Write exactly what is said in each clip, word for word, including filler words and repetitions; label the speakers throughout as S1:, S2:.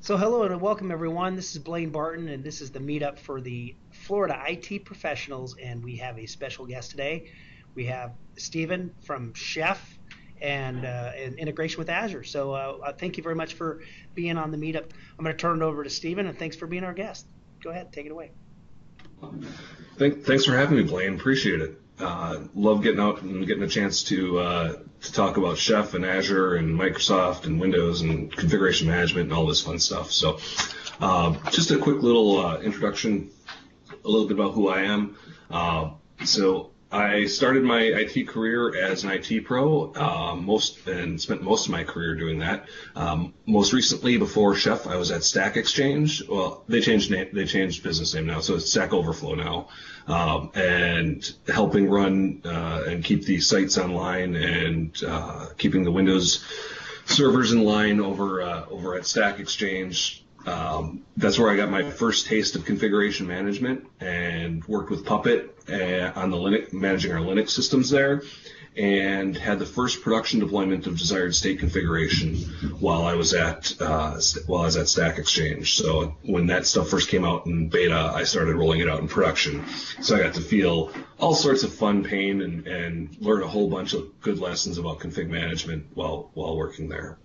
S1: So hello and welcome everyone. This is Blaine Barton and this is the meetup for the Florida I T professionals, and we have a special guest today. We have Stephen from Chef and, uh, and integration with Azure. So uh, uh, thank you very much for being on the meetup. I'm going to turn it over to Stephen, and thanks for being our guest. Go ahead, take it away.
S2: Thank, thanks for having me, Blaine. Appreciate it. Uh, love getting out and getting a chance to uh, to talk about Chef and Azure and Microsoft and Windows and configuration management and all this fun stuff. So uh, just a quick little uh, introduction, a little bit about who I am. Uh, so I started my I T career as an I T pro, uh, most and spent most of my career doing that. Um, most recently, before Chef, I was at Stack Exchange. Well, they changed name, they changed business name now, so it's Stack Overflow now, um, and helping run uh, and keep the sites online and uh, keeping the Windows servers in line over uh, over at Stack Exchange. Um, that's where I got my first taste of configuration management and worked with Puppet uh, on the Linux, managing our Linux systems there, and had the first production deployment of desired state configuration while I was at uh, while I was at Stack Exchange. So when that stuff first came out in beta, I started rolling it out in production. So I got to feel all sorts of fun pain and, and learn a whole bunch of good lessons about config management while while working there.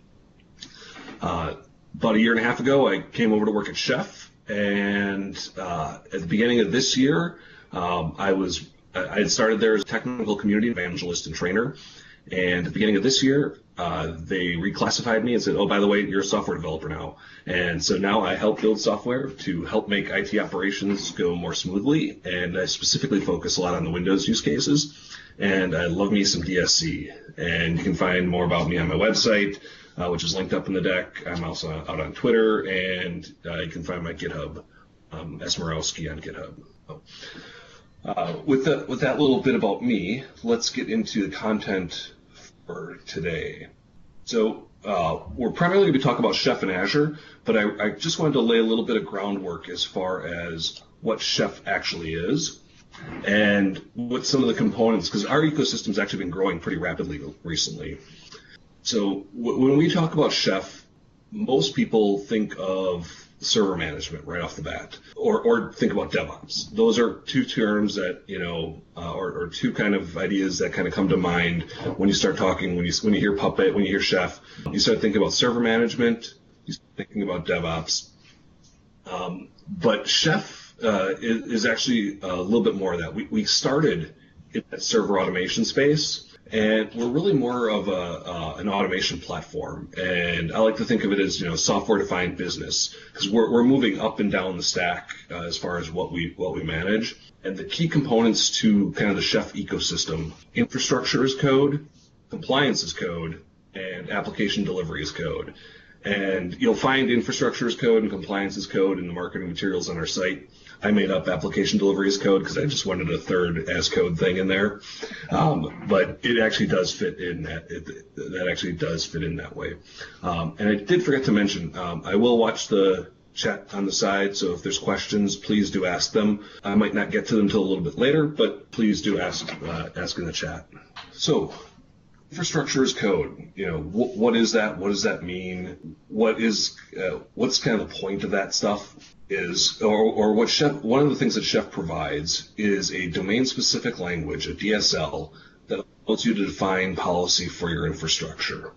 S2: Uh, About a year and a half ago, I came over to work at Chef, and uh, at the beginning of this year, um, I was I had started there as a technical community evangelist and trainer, and at the beginning of this year, uh, they reclassified me and said, "Oh, by the way, you're a software developer now," and so now I help build software to help make I T operations go more smoothly, and I specifically focus a lot on the Windows use cases, and I love me some D S C, and you can find more about me on my website, Uh, which is linked up in the deck. I'm also out on Twitter, and uh, you can find my GitHub, um, Esmerowski on GitHub. So, uh, with, the, with that little bit about me, let's get into the content for today. So uh, we're primarily going to be talking about Chef and Azure, but I, I just wanted to lay a little bit of groundwork as far as what Chef actually is and what some of the components, because our ecosystem's actually been growing pretty rapidly recently. So when we talk about Chef, most people think of server management right off the bat, or, or think about DevOps. Those are two terms that, you know, uh, or, or two kind of ideas that kind of come to mind when you start talking, when you, when you hear Puppet, when you hear Chef, you start thinking about server management, you start thinking about DevOps. Um, but Chef uh, is, is actually a little bit more of that. We, we started in that server automation space, and we're really more of a, uh, an automation platform. And I like to think of it as, you know, software-defined business, because we're, we're moving up and down the stack uh, as far as what we what we manage. And the key components to kind of the Chef ecosystem: infrastructure as code, compliance as code, and application delivery as code. And you'll find infrastructure as code and compliance as code in the marketing materials on our site. I made up application delivery as code because I just wanted a third as code thing in there. Um, but it actually does fit in that, it, that actually does fit in that way. Um, and I did forget to mention, um, I will watch the chat on the side, so if there's questions, please do ask them. I might not get to them until a little bit later, but please do ask, uh, ask in the chat. So, infrastructure as code. You know, wh- what is that? What does that mean? What is, uh, what's kind of the point of that stuff? Is, or, or what Chef, one of the things that Chef provides is a domain-specific language, a D S L, that allows you to define policy for your infrastructure.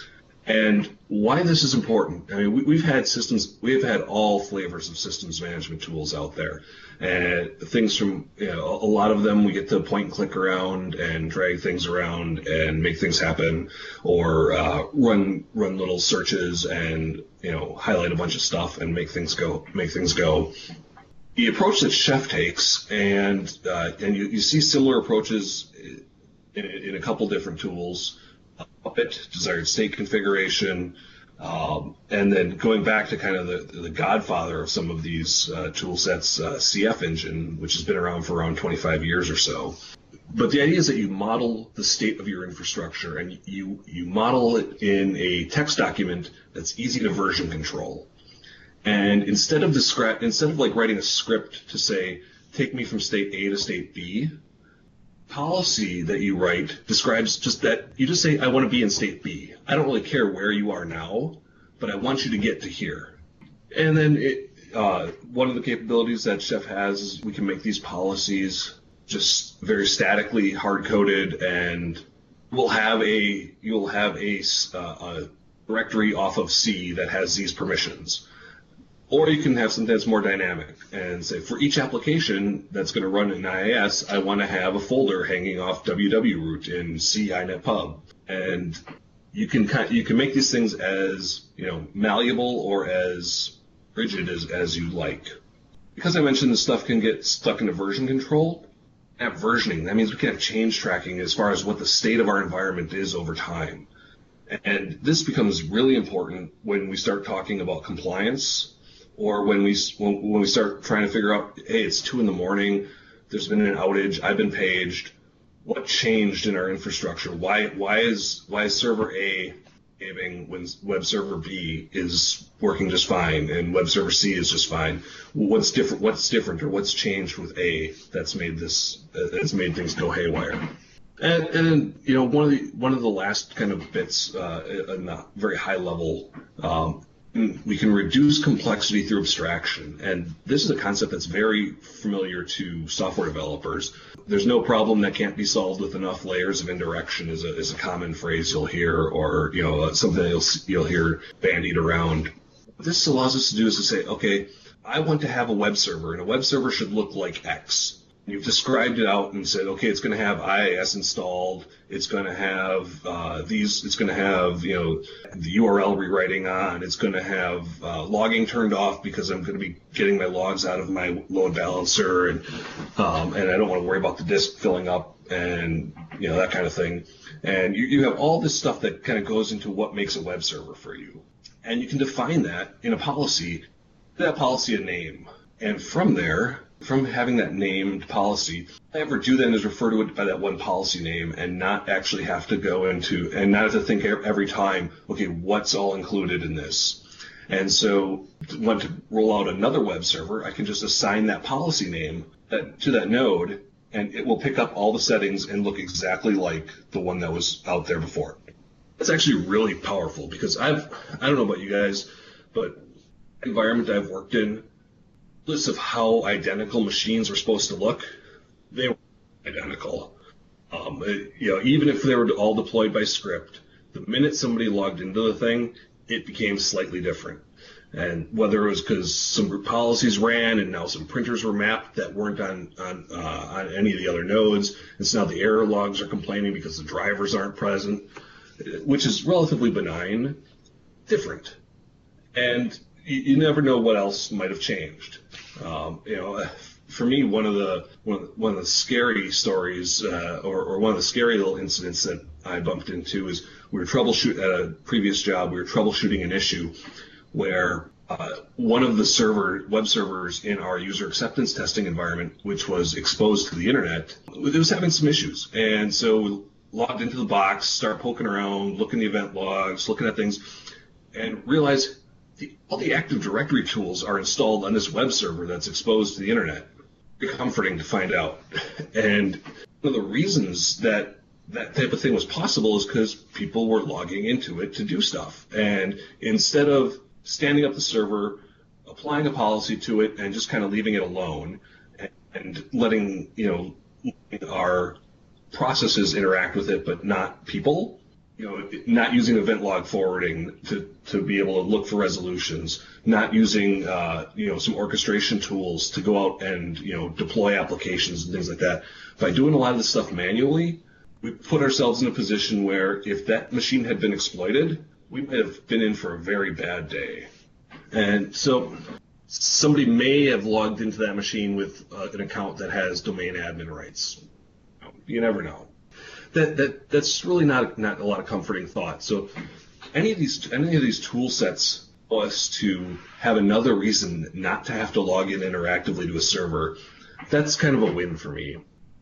S2: And why this is important, I mean, we, we've had systems, we've had all flavors of systems management tools out there. And things from, you know, a lot of them we get to point and click around and drag things around and make things happen, or uh, run run little searches and, you know, highlight a bunch of stuff and make things go make things go. The approach that Chef takes, and uh, and you, you see similar approaches in, in a couple different tools: Puppet, desired state configuration. Um, and then going back to kind of the, the godfather of some of these uh, tool sets, uh, C F Engine, which has been around for around twenty-five years or so. But the idea is that you model the state of your infrastructure, and you, you model it in a text document that's easy to version control. And instead of describe, instead of like writing a script to say, take me from state A to state B, policy that you write describes just that. You just say, I want to be in state B. I don't really care where you are now, but I want you to get to here. And then it, uh, one of the capabilities that Chef has is we can make these policies just very statically hard-coded, and we'll have a you'll have a, uh, a directory off of C that has these permissions. Or you can have something that's more dynamic and say, for each application that's going to run in I I S, I want to have a folder hanging off W W root in C inetpub. And you can you can make these things as, you know, malleable or as rigid as, as you like. Because I mentioned this stuff can get stuck into version control, have versioning. That means we can have change tracking as far as what the state of our environment is over time. And this becomes really important when we start talking about compliance, or when we when, when we start trying to figure out, hey, it's two in the morning, there's been an outage, I've been paged. What changed in our infrastructure? Why why is why is server A behaving when web server B is working just fine and web server C is just fine? What's different? What's different, or what's changed with A that's made this that's made things go haywire? And, and then, you know, one of the one of the last kind of bits, uh, in a very high level, um, we can reduce complexity through abstraction. And this is a concept that's very familiar to software developers. There's no problem that can't be solved with enough layers of indirection is a, is a common phrase you'll hear, or, you know, something you'll, you'll hear bandied around. What this allows us to do is to say, okay, I want to have a web server, and a web server should look like X. You've described it out and said, okay, it's going to have I I S installed. It's going to have uh, these. It's going to have, you know, the U R L rewriting on. It's going to have uh, logging turned off because I'm going to be getting my logs out of my load balancer, and um, and I don't want to worry about the disk filling up and, you know, that kind of thing. And you, you have all this stuff that kind of goes into what makes a web server for you, and you can define that in a policy. That policy a name, and from there. From having that named policy, all I ever do then is refer to it by that one policy name and not actually have to go into, and not have to think every time, okay, what's all included in this? And so when to roll out another web server, I can just assign that policy name that, to that node, and it will pick up all the settings and look exactly like the one that was out there before. That's actually really powerful because I've, I don't know about you guys, but the environment I've worked in, lists of how identical machines were supposed to look, they were identical. Um, it, you know, even if they were all deployed by script, the minute somebody logged into the thing, it became slightly different. And whether it was because some group policies ran and now some printers were mapped that weren't on on, uh, on any of the other nodes, and so now the error logs are complaining because the drivers aren't present, which is relatively benign, different. And you never know what else might have changed. Um, you know, for me, one of the one, one of the scary stories, uh, or, or one of the scary little incidents that I bumped into is we were troubleshoot at a previous job. We were troubleshooting an issue where uh, one of the server web servers in our user acceptance testing environment, which was exposed to the internet, it was having some issues, and so we logged into the box, start poking around, looking at the event logs, looking at things, and realized. The, all the Active Directory tools are installed on this web server that's exposed to the internet. Very comforting to find out. And one of the reasons that that type of thing was possible is because people were logging into it to do stuff. And instead of standing up the server, applying a policy to it, and just kind of leaving it alone, and, and letting, you know, our processes interact with it, but not people, you know, not using event log forwarding to, to be able to look for resolutions, not using, uh, you know, some orchestration tools to go out and, you know, deploy applications and things like that. By doing a lot of this stuff manually, we put ourselves in a position where if that machine had been exploited, we might have been in for a very bad day. And so somebody may have logged into that machine with uh, an account that has domain admin rights. You never know. That, that that's really not not a lot of comforting thought. So any of these any of these tool sets allow us to have another reason not to have to log in interactively to a server. That's kind of a win for me.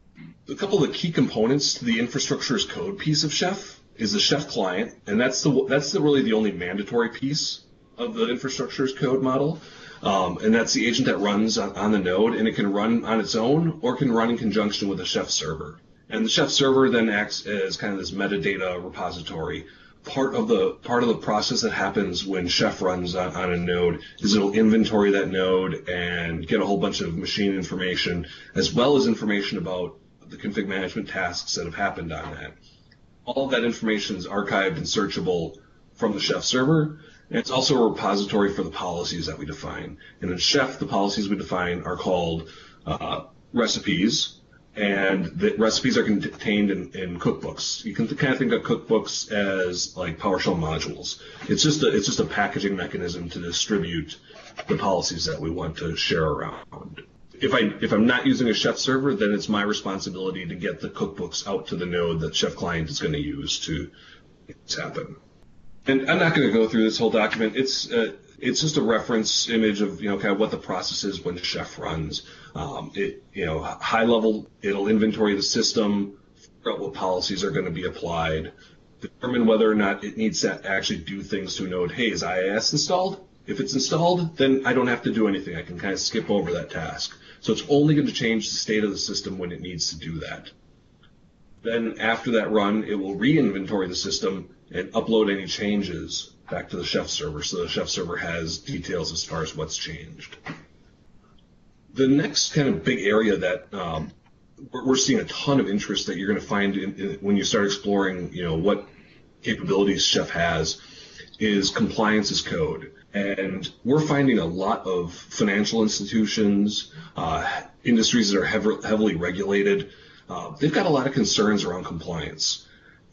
S2: A couple of the key components to the infrastructure as code piece of Chef is the Chef client, and that's the that's the, really the only mandatory piece of the infrastructure as code model. Um, and that's the agent that runs on, on the node, and it can run on its own or can run in conjunction with a Chef server. And the Chef server then acts as kind of this metadata repository part of the part of the process that happens when Chef runs on, on a node is it'll inventory that node and get a whole bunch of machine information, as well as information about the config management tasks that have happened on that. All of that information is archived and searchable from the Chef server, and it's also a repository for the policies that we define. And in Chef, the policies we define are called uh, recipes, and the recipes are contained in, in cookbooks. You can kind of think of cookbooks as like PowerShell modules. It's just a, it's just a packaging mechanism to distribute the policies that we want to share around. If I if I'm not using a Chef server, then it's my responsibility to get the cookbooks out to the node that Chef client is going to use to make this happen. And I'm not going to go through this whole document. It's uh, it's just a reference image of, you know, kind of what the process is when Chef runs. Um, it, you know, high level, it'll inventory the system, figure out what policies are going to be applied, determine whether or not it needs to actually do things to a node. Hey, is I I S installed? If it's installed, then I don't have to do anything. I can kind of skip over that task. So it's only going to change the state of the system when it needs to do that. Then after that run, it will re-inventory the system and upload any changes back to the Chef server, so the Chef server has details as far as what's changed. The next kind of big area that um, we're, we're seeing a ton of interest that you're going to find in, in, when you start exploring, you know, what capabilities Chef has, is compliance as code. And we're finding a lot of financial institutions, uh, industries that are hev- heavily regulated. Uh, they've got a lot of concerns around compliance.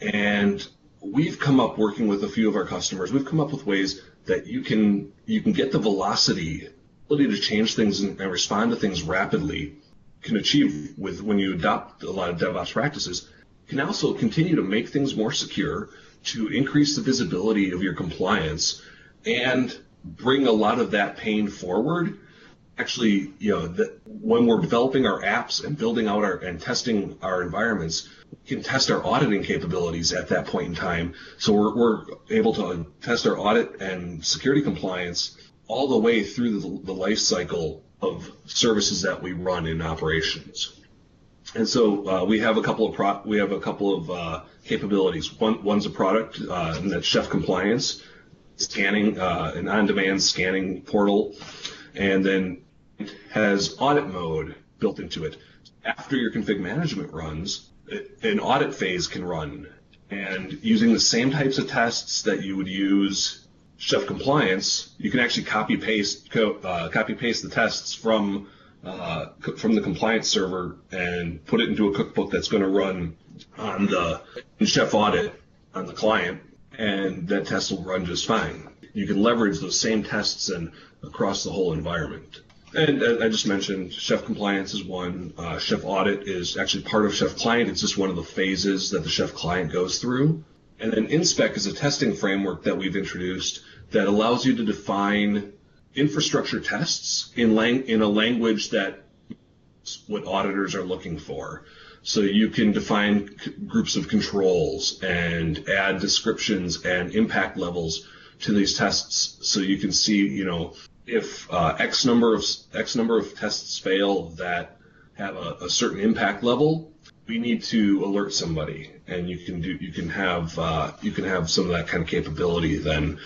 S2: And we've come up, working with a few of our customers, we've come up with ways that you can you can get the velocity, ability to change things and, and respond to things rapidly, can achieve with when you adopt a lot of DevOps practices, can also continue to make things more secure, to increase the visibility of your compliance, and bring a lot of that pain forward. Actually, you know, that when we're developing our apps and building out our and testing our environments, we can test our auditing capabilities at that point in time. So we're, we're able to test our audit and security compliance all the way through the, the life cycle of services that we run in operations. And so uh, we have a couple of pro- we have a couple of uh, capabilities. One one's a product, uh, and that's Chef Compliance, scanning, uh, an on-demand scanning portal, and then it has audit mode built into it. After your config management runs, it, an audit phase can run, and using the same types of tests that you would use Chef Compliance, you can actually copy paste co- uh, copy paste the tests from uh, co- from the compliance server and put it into a cookbook that's going to run on the in Chef Audit on the client, and that test will run just fine. You can leverage those same tests and across the whole environment. And uh, I just mentioned Chef Compliance is one. Uh, Chef Audit is actually part of Chef Client. It's just one of the phases that the Chef Client goes through. And then InSpec is a testing framework that we've introduced that allows you to define infrastructure tests in, lang- in a language that what auditors are looking for. So you can define c- groups of controls and add descriptions and impact levels to these tests, so you can see, you know, if uh, X number of X number of tests fail that have a, a certain impact level, we need to alert somebody, and you can do you can have uh, you can have some of that kind of capability then,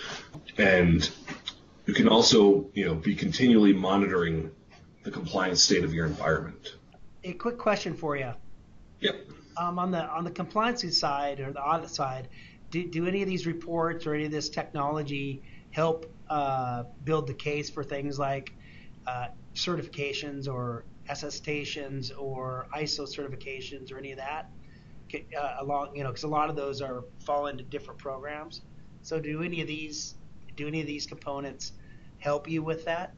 S2: and you can also, you know, be continually monitoring the compliance state of your environment.
S1: A quick question for you.
S2: Yep.
S1: Um, on the on the compliance side or the audit side, do, do any of these reports or any of this technology help uh, build the case for things like uh, certifications or attestations or I S O certifications or any of that? Uh, along, you know, because a lot of those are fall into different programs. So do any of these do any of these components help you with that?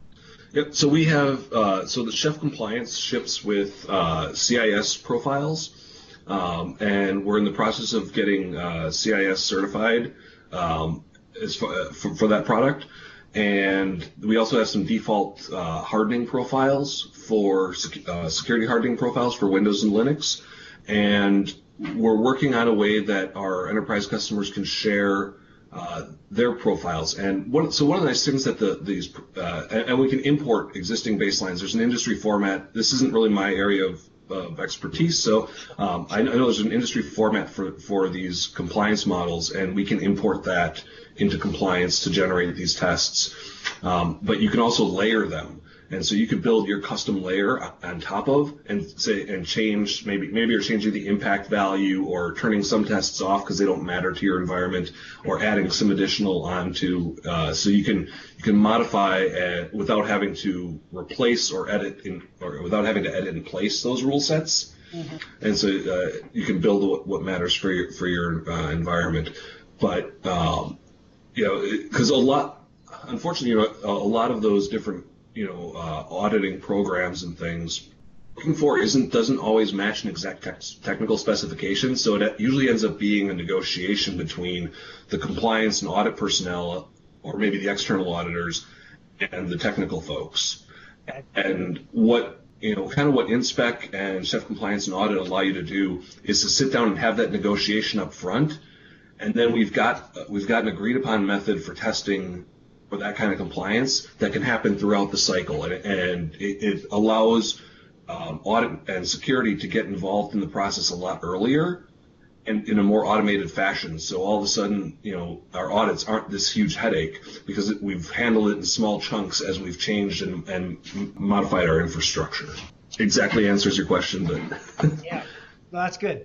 S2: Yep. So we have uh, so the Chef Compliance ships with uh, C I S profiles, um, and we're in the process of getting uh, C I S certified um, as for, for, for that product. And we also have some default uh, hardening profiles for sec- uh, security hardening profiles for Windows and Linux. And we're working on a way that our enterprise customers can share uh, their profiles. And one, so one of the nice things that the, these, uh, and, and we can import existing baselines. There's an industry format. This isn't really my area of, of expertise. So um, I know there's an industry format for, for these compliance models, and we can import that into compliance to generate these tests. Um, but you can also layer them. And so you could build your custom layer on top of and say and change maybe maybe you're changing the impact value or turning some tests off because they don't matter to your environment, or adding some additional onto uh, so you can you can modify uh, without having to replace or edit in or without having to edit and place those rule sets. Mm-hmm. And so uh, you can build what, what matters for your for your uh, environment. But um, you know, because a lot unfortunately you know, a lot of those different you know, uh, auditing programs and things looking for isn't doesn't always match an exact te- technical specification. So it usually ends up being a negotiation between the compliance and audit personnel, or maybe the external auditors, and the technical folks. And what you know, kind of what InSpec and Chef Compliance and Audit allow you to do is to sit down and have that negotiation up front, and then we've got uh, we've got an agreed upon method for testing for that kind of compliance that can happen throughout the cycle, and, and it, it allows um, audit and security to get involved in the process a lot earlier and in a more automated fashion. So all of a sudden, you know, our audits aren't this huge headache because it, we've handled it in small chunks as we've changed and, and modified our infrastructure. Exactly answers your question, but
S1: yeah, well, that's good.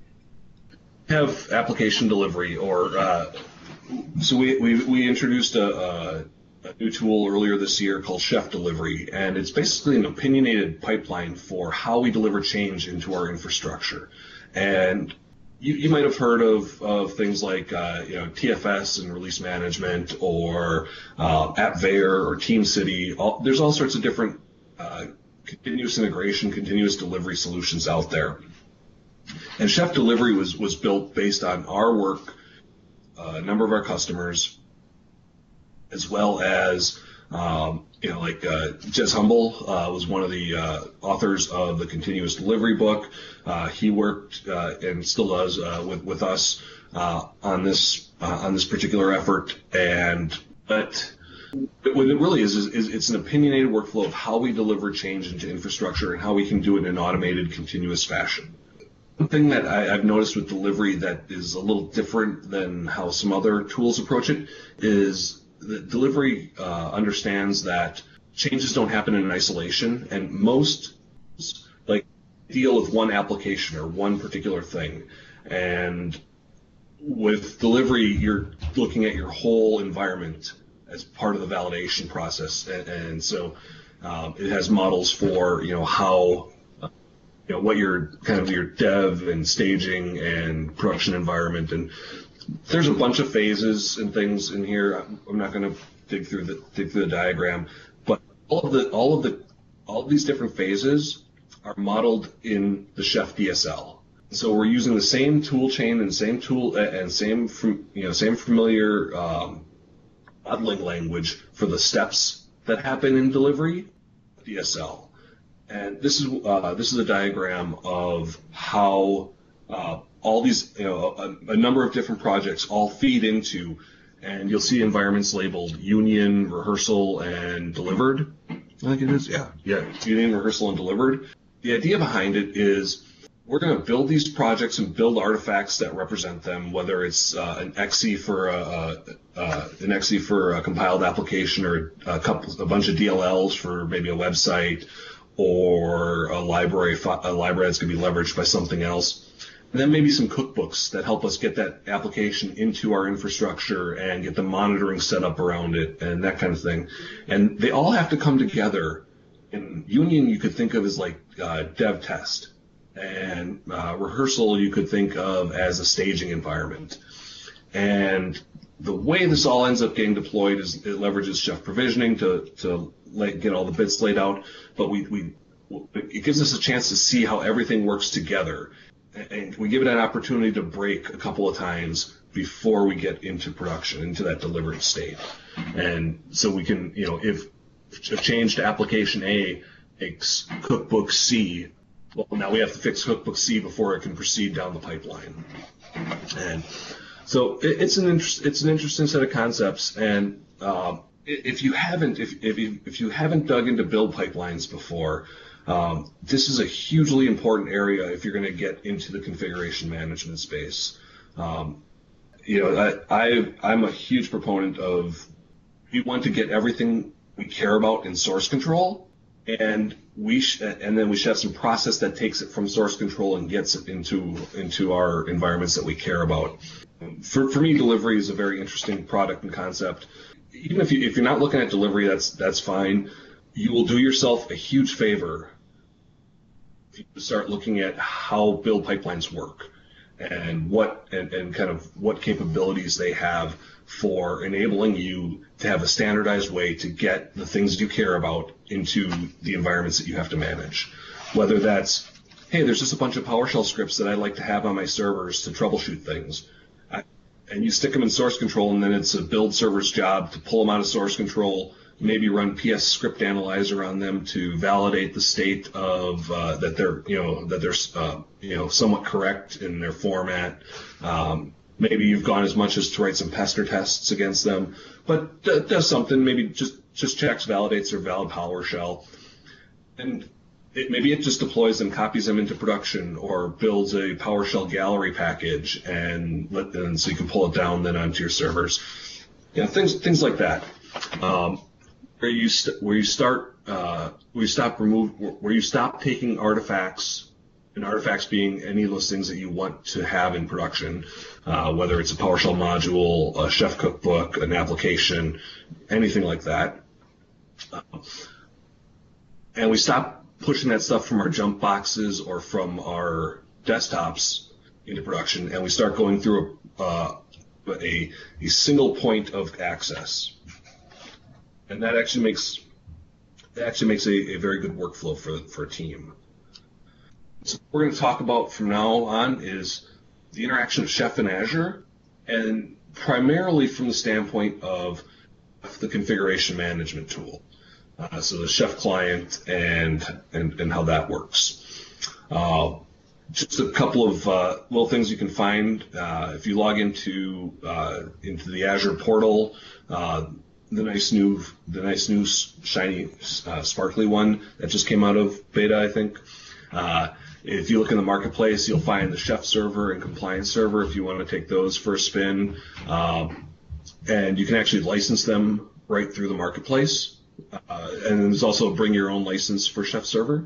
S2: Have application delivery or uh, So we, we, we introduced a, a, a new tool earlier this year called Chef Delivery, and it's basically an opinionated pipeline for how we deliver change into our infrastructure. And you, you might have heard of, of things like uh, you know T F S and release management, or uh, AppVeyor or TeamCity. All, there's all sorts of different uh, continuous integration, continuous delivery solutions out there. And Chef Delivery was, was built based on our work, a number of our customers, as well as, um, you know, like uh, Jez Humble uh, was one of the uh, authors of the Continuous Delivery book. Uh, he worked uh, and still does uh, with with us uh, on this uh, on this particular effort. And but what it really is, is is it's an opinionated workflow of how we deliver change into infrastructure and how we can do it in an automated, continuous fashion. One thing that I, I've noticed with delivery that is a little different than how some other tools approach it is that delivery uh, understands that changes don't happen in isolation, and most like deal with one application or one particular thing. And with delivery, you're looking at your whole environment as part of the validation process, and, and so um, it has models for you know how. You know, what your kind of your dev and staging and production environment, and there's a bunch of phases and things in here. I'm not going to dig through the dig through the diagram, but all of the all of the all of these different phases are modeled in the Chef D S L. So we're using the same tool chain and same tool and same you know same familiar um, modeling language for the steps that happen in delivery, D S L. And this is uh, this is a diagram of how uh, all these, you know, a, a number of different projects all feed into, and you'll see environments labeled Union, Rehearsal, and Delivered. I think it is, yeah, yeah, Union, Rehearsal, and Delivered. The idea behind it is we're going to build these projects and build artifacts that represent them, whether it's uh, an E X E for a, a, a an E X E for a compiled application, or a couple, a bunch of D L Ls for maybe a website, or a library, a library that's going to be leveraged by something else. And then maybe some cookbooks that help us get that application into our infrastructure and get the monitoring set up around it and that kind of thing. And they all have to come together. In Union, you could think of as like uh, dev test, and uh, Rehearsal you could think of as a staging environment. And the way this all ends up getting deployed is it leverages Chef provisioning to to lay, get all the bits laid out, but we, we it gives us a chance to see how everything works together, and we give it an opportunity to break a couple of times before we get into production, into that delivered state. And so we can, you know, if a change to application A makes cookbook C, well, now we have to fix cookbook C before it can proceed down the pipeline. And so it's an interest, it's an interesting set of concepts, and um, if you haven't if if you, if you haven't dug into build pipelines before, Um, this is a hugely important area if you're going to get into the configuration management space. Um, you know, I, I, I'm a huge proponent of, we want to get everything we care about in source control, and we sh- and then we should have some process that takes it from source control and gets it into into our environments that we care about. For for me, delivery is a very interesting product and concept. Even if you if you're not looking at delivery, that's that's fine. You will do yourself a huge favor if you start looking at how build pipelines work and what and, and kind of what capabilities they have for enabling you to have a standardized way to get the things that you care about into the environments that you have to manage. Whether that's, hey, there's just a bunch of PowerShell scripts that I like to have on my servers to troubleshoot things. I, and you stick them in source control, and then it's a build server's job to pull them out of source control, maybe run P S script analyzer on them to validate the state of uh, that they're, you know, that they're, uh, you know, somewhat correct in their format. Um, Maybe you've gone as much as to write some pester tests against them, but d- does something, maybe just, just checks, validates their valid PowerShell. And it, maybe it just deploys them, copies them into production, or builds a PowerShell gallery package, and, let, and so you can pull it down then onto your servers. You know, things things like that. Um, where you st- where you start uh, where you stop remove where you stop taking artifacts. And artifacts being any of those things that you want to have in production, uh, whether it's a PowerShell module, a Chef cookbook, an application, anything like that. Uh, and we stop pushing that stuff from our jump boxes or from our desktops into production, and we start going through a, uh, a, a single point of access. And that actually makes that actually makes a, a very good workflow for, for a team. So what we're going to talk about from now on is the interaction of Chef and Azure, and primarily from the standpoint of the configuration management tool. Uh, so the Chef client and, and, and how that works. Uh, just a couple of uh, little things you can find. Uh, if you log into uh, into the Azure portal, uh, the nice new the nice new shiny uh, sparkly one that just came out of beta, I think. Uh, If you look in the marketplace, you'll find the Chef server and compliance server if you want to take those for a spin. Um, and you can actually license them right through the marketplace. Uh, and there's also a bring your own license for Chef server.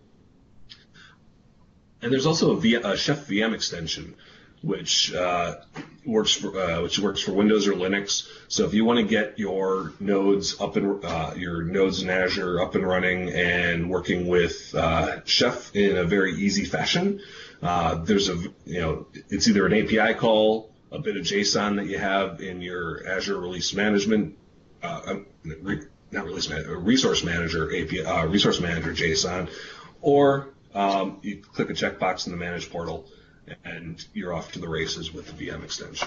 S2: And there's also a, v- a Chef V M extension, which uh, works for uh, which works for Windows or Linux. So if you want to get your nodes up and uh, your nodes in Azure up and running and working with uh, Chef in a very easy fashion, uh, there's a you know it's either an A P I call, a bit of JSON that you have in your Azure Release Management, uh, not Release Manager, Resource Manager A P I, uh, Resource Manager JSON, or um, you click a checkbox in the Manage portal, and you're off to the races with the V M extension.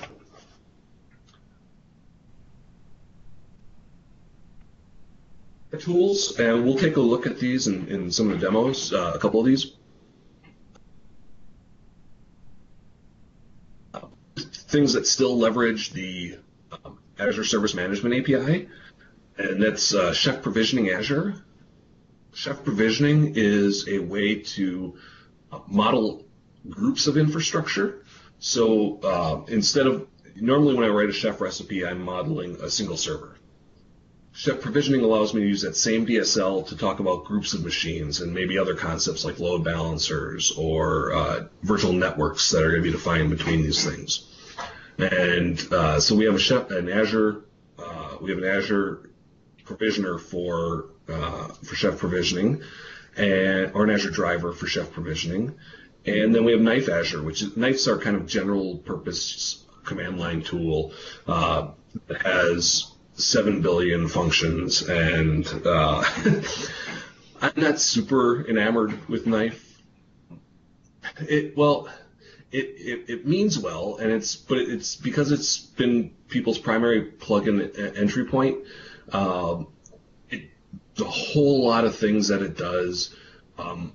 S2: The tools, and we'll take a look at these in, in some of the demos, uh, a couple of these. Uh, things that still leverage the um, Azure Service Management A P I, and that's uh, Chef Provisioning Azure. Chef Provisioning is a way to uh, model groups of infrastructure. So uh, instead of, normally when I write a Chef recipe, I'm modeling a single server. Chef Provisioning allows me to use that same D S L to talk about groups of machines and maybe other concepts like load balancers or uh, virtual networks that are going to be defined between these things. And uh, so we have a Chef, an Azure, uh, we have an Azure provisioner for uh, for Chef Provisioning, and or an Azure driver for Chef Provisioning. And then we have Knife Azure, which is, Knife's our kind of general purpose command line tool uh, that has seven billion functions, and uh, I'm not super enamored with Knife. It well, it, it it means well, and it's but it's because it's been people's primary plugin entry point. Um, it, a whole lot of things that it does. Um,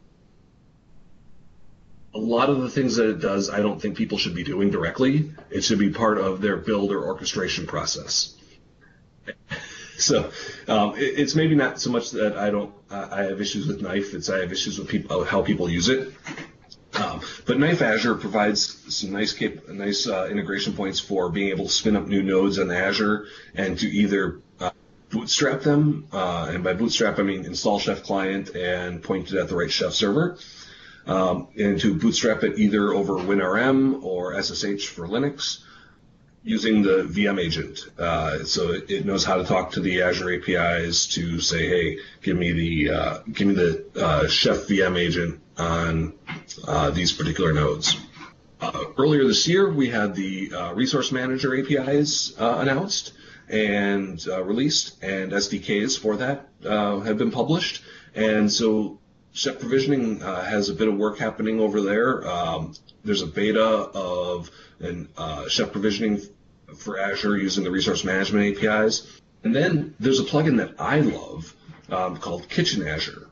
S2: A lot of the things that it does, I don't think people should be doing directly. It should be part of their build or orchestration process. So um, it, it's maybe not so much that I don't uh, I have issues with Knife. It's I have issues with people how people use it. Um, but Knife Azure provides some nice cap- nice uh, integration points for being able to spin up new nodes in Azure and to either uh, bootstrap them, uh, and by bootstrap I mean install Chef client and point it at the right Chef server, um, and to bootstrap it either over WinRM or S S H for Linux using the V M agent. Uh, so it, it knows how to talk to the Azure A P Is to say, hey, give me the uh, give me the uh, Chef V M agent on uh, these particular nodes. Uh, earlier this year, we had the uh, Resource Manager A P Is uh, announced and uh, released, and S D Ks for that uh, have been published. And so Chef Provisioning uh, has a bit of work happening over there. Um, there's a beta of an uh, Chef Provisioning for Azure using the Resource Management A P Is. And then there's a plugin that I love um, called Kitchen Azure.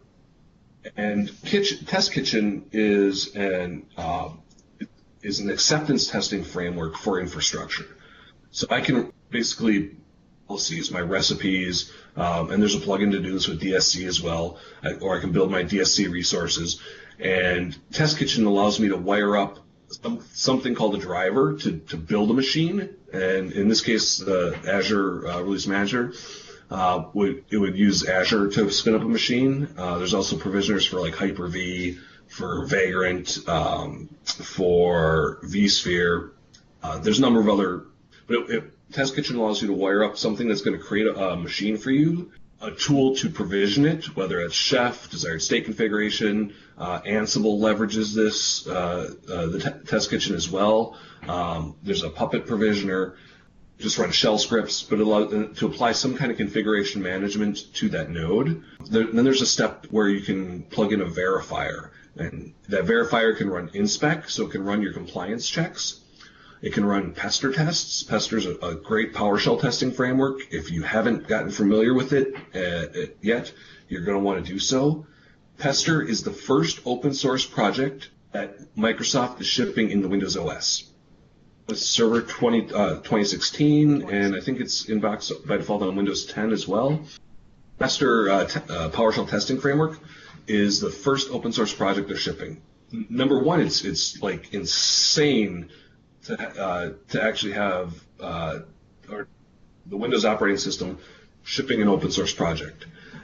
S2: And Kitchen, Test Kitchen is an uh, is an acceptance testing framework for infrastructure. So I can basically policies, my recipes, um, and there's a plugin to do this with D S C as well, I, or I can build my D S C resources. And Test Kitchen allows me to wire up some, something called a driver to, to build a machine. And in this case, the Azure uh, Release Manager uh, would it would use Azure to spin up a machine. Uh, there's also provisioners for like Hyper-V, for Vagrant, um, for vSphere. Uh, there's a number of other, but it, it, Test Kitchen allows you to wire up something that's going to create a, a machine for you, a tool to provision it, whether it's Chef, desired state configuration. Uh, Ansible leverages this, uh, uh, the t- Test Kitchen as well. Um, there's a Puppet provisioner, just run shell scripts, but allow, uh, to apply some kind of configuration management to that node. There, then there's a step where you can plug in a verifier, and that verifier can run inspec, so it can run your compliance checks. It can run Pester tests. Pester is a, a great PowerShell testing framework. If you haven't gotten familiar with it uh, yet, you're going to want to do so. Pester is the first open source project that Microsoft is shipping in the Windows O S. It's Server twenty, uh, twenty sixteen, and I think it's in box by default on Windows ten as well. Pester uh, t- uh, PowerShell testing framework is the first open source project they're shipping. Number one, it's it's like insane to uh, to actually have uh, or the Windows operating system shipping an open source project.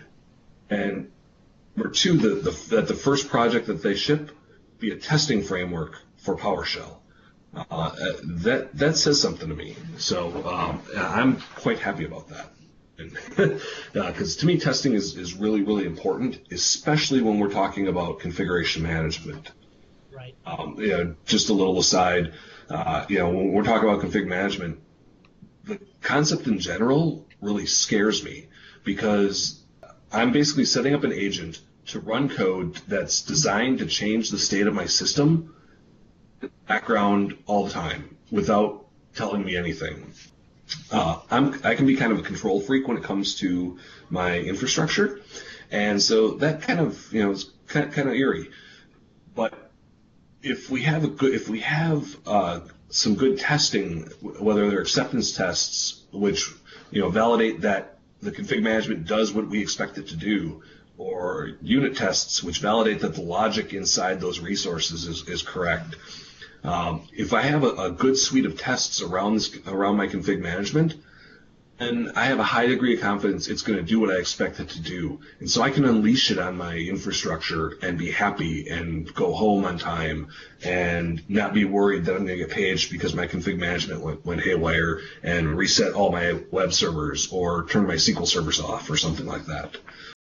S2: And number two, the, the, that the first project that they ship be a testing framework for PowerShell. Uh, that that says something to me. So um, I'm quite happy about that. Because uh, to me, testing is, is really, really important, especially when we're talking about configuration management.
S1: Right.
S2: Um, you know, just a little aside, uh, you know, when we're talking about config management, the concept in general really scares me because I'm basically setting up an agent to run code that's designed to change the state of my system in the background all the time without telling me anything. Uh, I'm, I can be kind of a control freak when it comes to my infrastructure, and so that kind of, you know, is kind of, kind of eerie. But if we have a good, if we have uh, some good testing, whether they're acceptance tests, which, you know, validate that the config management does what we expect it to do, or unit tests which validate that the logic inside those resources is, is correct. Um, if I have a, a good suite of tests around this, around my config management, then I have a high degree of confidence it's going to do what I expect it to do. And so I can unleash it on my infrastructure and be happy and go home on time and not be worried that I'm going to get paged because my config management went, went haywire and reset all my web servers or turn my S Q L servers off or something like that.